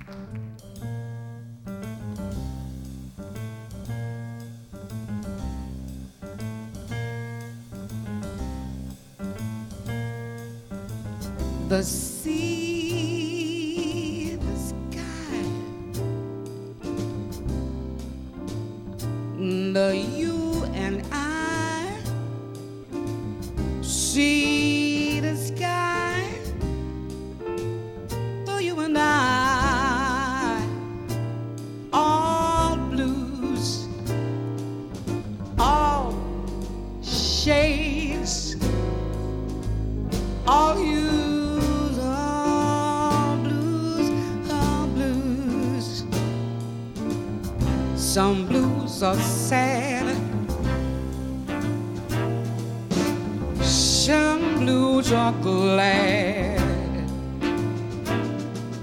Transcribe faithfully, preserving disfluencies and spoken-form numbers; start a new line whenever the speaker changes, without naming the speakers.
The sea, the sky, the you and I. See the sky, the you and I. All blues, all shades, all hues. Some blues are sad, some blues are glad.